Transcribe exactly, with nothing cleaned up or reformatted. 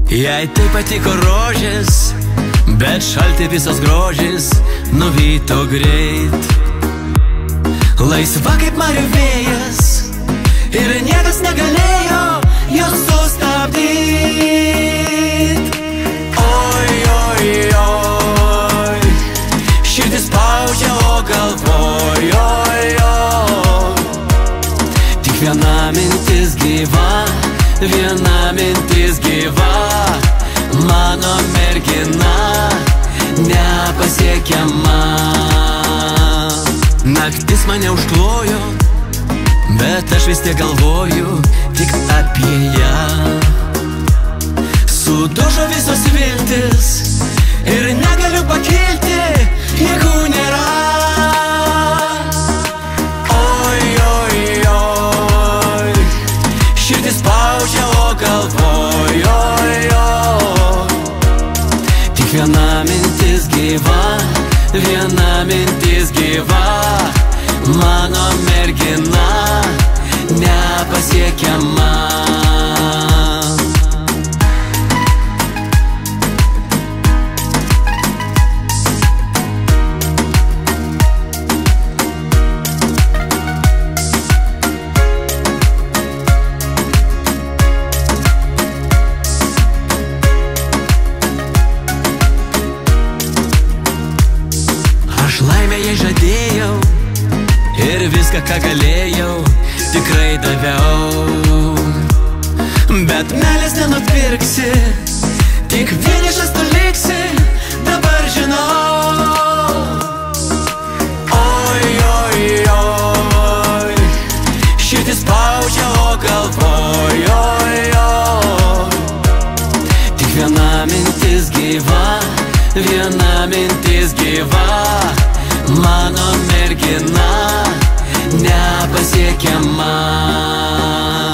Jai tai patiko rožės, bet šalti visas grožis nuvyto greit. Laisva kaip marių vėjas ir niekas negalėjo jos sustabdyt. Oi, oi, oi, širdis spaudžia, o galvoj, oi, oi. Tik viena mintis gyva, viena mintis gyva, mano mergina nepasiekiama. Naktis mane užklojo, bet aš vis tiek galvoju tik apie ją. Sudužo visos viltis ir negaliu pakilti, jeigu nėra. Oi, oi, oi, širdis spaudžia, o galvoj, oi, oi. Tik viena mintis gyva, viena mintis gyva, mano mergina nepasiekiama. Aš laimę jai žadėjau ir viską, ką galėjau, tikrai daviau. Bet meilės nenupirksi, tik vienišas tu liksi, dabar žinau. Oi, oi, oi, širdis spaudžia, o galvoj, oi, oi. Tik viena mintis gyva, viena mintis gyva, mano mergina nepasiekiama.